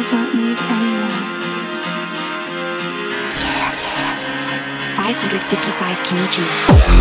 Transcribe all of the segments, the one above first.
don't need anyone. 555 Kenichis.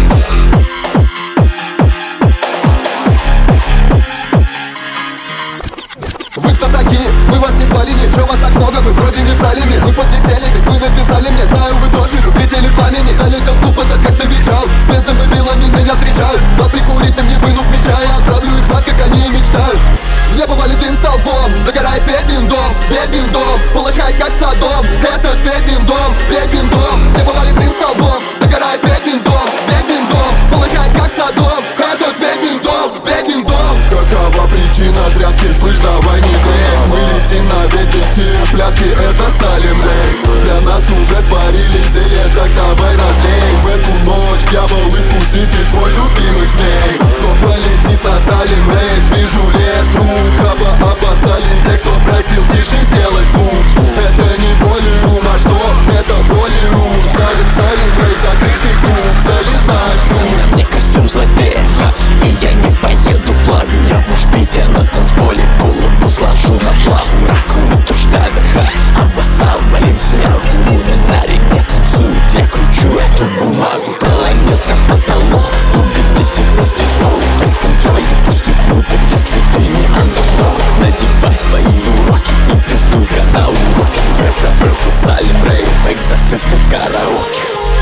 Вы кто такие? Мы вас не звали, ничего вас так много, мы вроде не в Салеме. Мы подлетели, ведь вы написали мне, знаю, вы тоже любители пламени. Залетел в клуб, это как навечал, с бензом и вилами меня встречают. Но прикурите мне, вынув меча, я отправлю их в ад, как они и мечтают. В небо валит дым столбом, догорает ведьмин дом, полыхает как Содом. Этот ведьмин дом. В небо валит дым столбом, догорает ведьмин дом, полыхает как Содом. Этот ведьмин дом. Какова причина тряски, слышь, давай не дрейф. Мы летим на ведьминские пляски, это Салем рейв. Для нас уже сварили зелье, так давай разлей. В эту ночь дьявол искуситель, твой любимый змей. Кто полетит на Салем рейв, вижу лес рук. Аба, сали те, кто просил тише сделать звук. Это не боли-рум, а что? Это боли-рум. Салем рейв, закрытый круг, залетай в круг. Мне костюм злодея, и я не поеду плавно. Я в мушпите на танцполе голову сложу на плаву. Раку утверждали, обоссал Баленсиагу. Луminaри не танцуют, я кручу эту бумагу. Проломился потолок, в клубе пессимисты снова. Фейс-контроль пустит внутрь, если ты не андердог. Надевай свои уроки и пиздуй-ка на уроки. Это Салем рейв, экзорцистов караоке.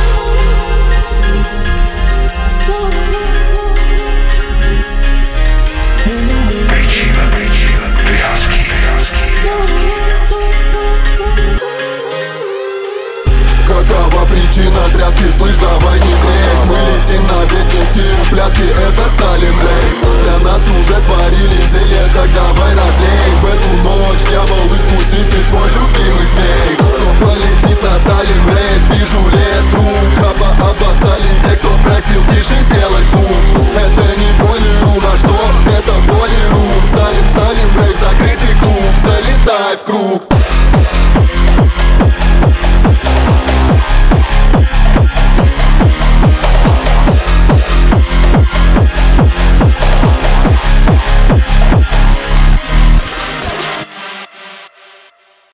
Какова причина тряски, слышь, давай не дрейф. Мы летим на ведьминские пляски, это Салем рейв. Для нас уже сварили зелье, так давай разлей. В эту ночь дьявол искуситель, твой любимый змей. Кто полетит на Салем рейв, вижу лес рук. Аба, сали те, кто просил тише сделать звук. Это не боли-рум, а что? Это боли-рум. Салем рейв, закрытый клуб, залетай в круг.